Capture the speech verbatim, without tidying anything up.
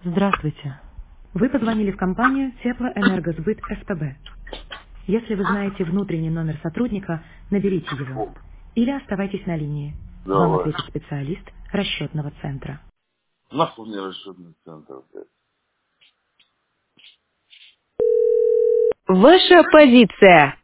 Здравствуйте. Вы позвонили в компанию Теплоэнергосбыт СПБ. Если вы знаете внутренний номер сотрудника, наберите его. Или оставайтесь на линии. Вам Давай. ответит специалист расчетного центра. Нахуй мне расчетный центр, блядь. Ваша позиция.